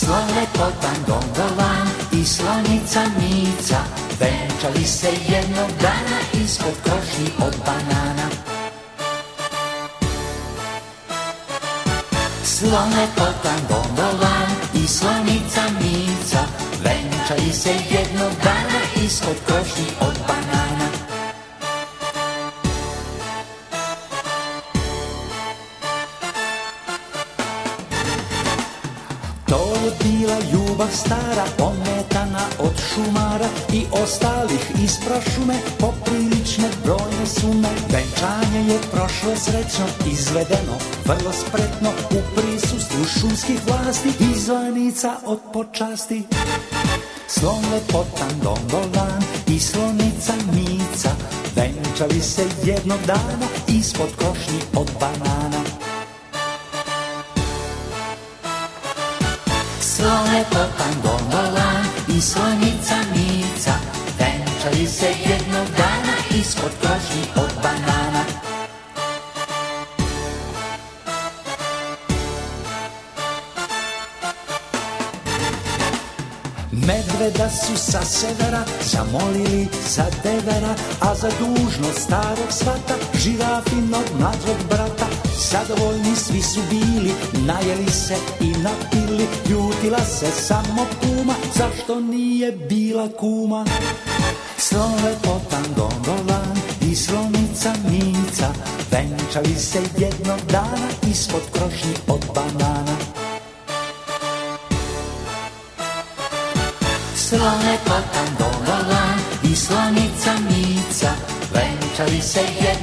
Slon lepotan gondolan i slonica Mica venčali se jednog dana ispod krošnji od banana. Slon lepotan gondolan i slonica Mica venčali se jednog dana ispod krošnji od banana. To je bila ljubav stara, ometana od šumara i ostalih iz prašume, poprilične brojne sume. Venčanje je prošlo srećno, izvedeno vrlo spretno u prisustvu šumskih vlasti i zvanica od počasti. Slon lepotan gondolan i slonica Mica venčali se jednog dana ispod krošnji od banana. Slon lepotan gondolan i slonica Mica venčali se jednog dana ispod krošnji od banana. Medveda su sa severa zamolili za devera, a za dužnost starog svata žirafinog mlađeg brata. Zadovoljni svi su bili, najeli se i napili, ljutila se samo kuma, zašto nije bila kuma. Slon lepotan gondolan i slonica Mica venčali se jednog dana ispod krošnji od banana. Slon lepotan gondolan i slonica Mica venčali se jednog